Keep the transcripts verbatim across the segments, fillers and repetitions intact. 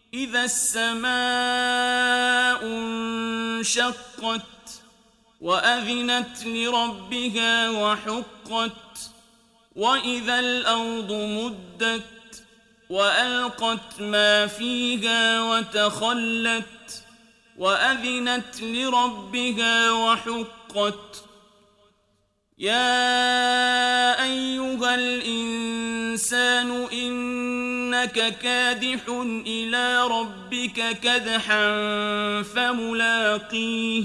إذا السماء انشقت وأذنت لربها وحقت وإذا الأرض مدت وألقت ما فيها وتخلت وأذنت لربها وحقت يا أيها الإنسان إنك كادح إلى ربك كدحا فملاقيه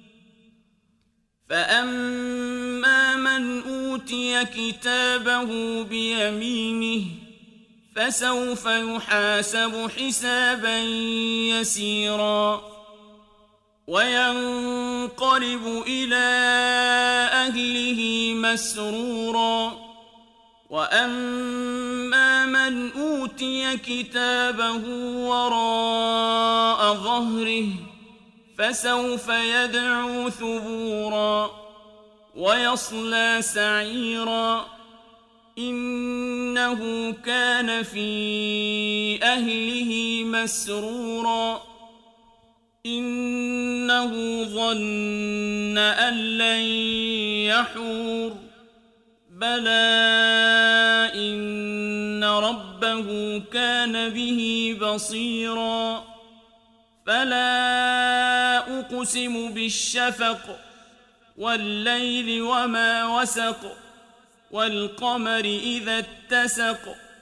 فأما من أوتي كتابه بيمينه فسوف يحاسب حسابا يسيرا وينقلب إلى أهله مسرورا وأما من أوتي كتابه وراء ظهره فسوف يدعو ثبورا ويصلى سعيرا إنه كان في أهله مسرورا إنه ظن أن لن يحور بلى إن ربه كان به بصيرا فلا أقسم بالشفق والليل وما وسق والقمر إذا اتسق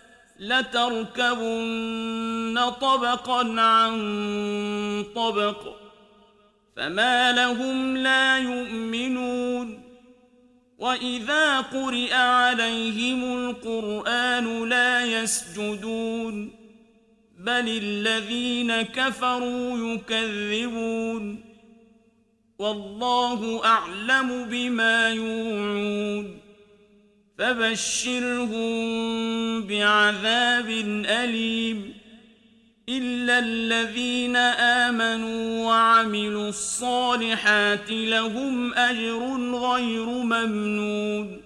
لتركبن طبقا عن طبق فما لهم لا يؤمنون وإذا قرئ عليهم القرآن لا يسجدون بل الذين كفروا يكذبون والله أعلم بما يوعون فبشرهم بعذاب أليم إلا الذين آمنوا وعملوا الصالحات لهم أجر غير ممنون